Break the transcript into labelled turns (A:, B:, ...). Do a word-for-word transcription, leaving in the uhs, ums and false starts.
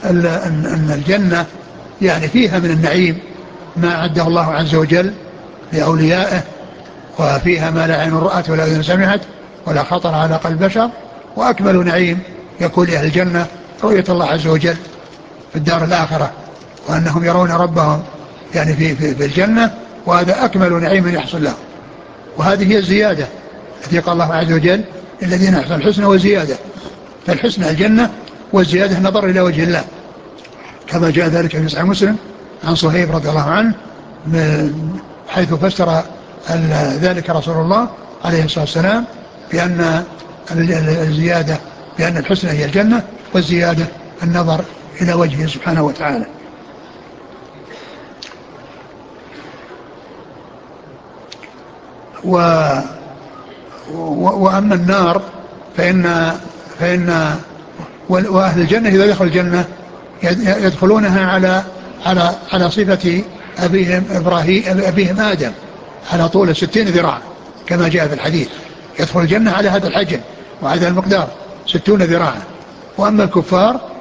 A: أن الجنة يعني فيها من النعيم ما أعده الله عز وجل لأوليائه، وفيها ما لا عين رأت ولا أذن سمعت ولا خطر على قلب بشر. وأكمل نعيم يكون لأهل الجنة رؤية الله عز وجل في الدار الآخرة، وأنهم يرون ربهم يعني في, في, في الجنة، وهذا أكمل نعيم يحصل لهم. وهذه هي الزيادة التي قال الله عز وجل الذين أحسنوا الحسنى وزيادة، فالحسنى الجنة والزيادة النظر إلى وجه الله، كما جاء ذلك في صحيح مسلم عن صهيب رضي الله عنه حيث فسر ذلك رسول الله عليه الصلاة والسلام بأن الزيادة بأن الحسنى هي الجنة، والزيادة النظر إلى وجهه سبحانه وتعالى. و وأما النار فإن فإن وأهل الجنة إذا دخلوا الجنة يدخلونها على على على صفة أبيهم إبراهيم أبيهم آدم على طول ستين ذراع كما جاء في الحديث، يدخل الجنة على هذا الحجم وهذا المقدار ستون ذراعا. وأما الكفار